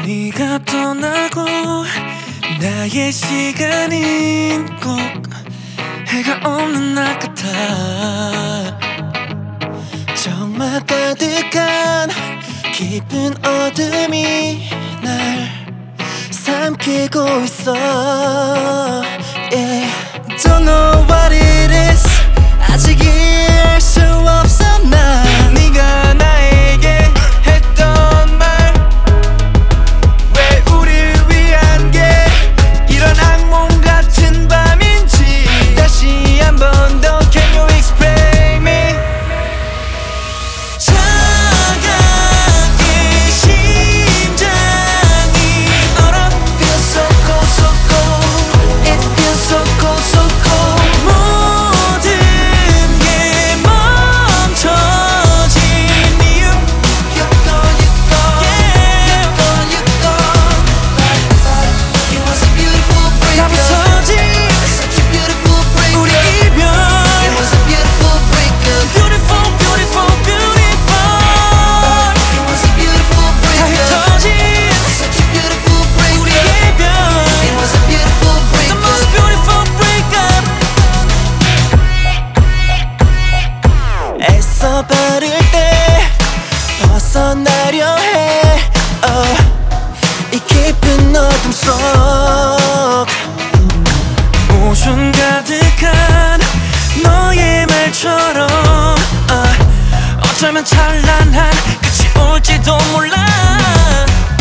네가 떠나고 나의 시간은 꼭 해가 없는 날 같아. 정말 가득한 깊은 어둠이 날 삼키고 있어. yeah. Don't know what it is. 아직 이해할 수 없어. 난 네가 나에게 했던 말, 왜 우릴 위한 게 이런 악몽 같은 밤인지 다시 한 번 더 Can you explain me? 차갑게 심장이 얼어. Feels so cold, so cold. It feels so cold, so cold. 모든 게 멈춰진 이유. You're gone, you're gone. Yeah. You're gone, you're gone. It was a beautiful breakup. 다 부서진 such a beautiful breakup. 우리 이별. It was a beautiful breakup. Beautiful, beautiful, beautiful. It was a beautiful breakup. 다 흩어진 such a beautiful breakup. 우리 이별. It was a beautiful breakup. The most beautiful breakup. 애써 바를 때 벗어나려 해. 이 깊은 어둠 속 모순 가득한 너의 말처럼 어쩌면 찬란한 끝이 올지도 몰라.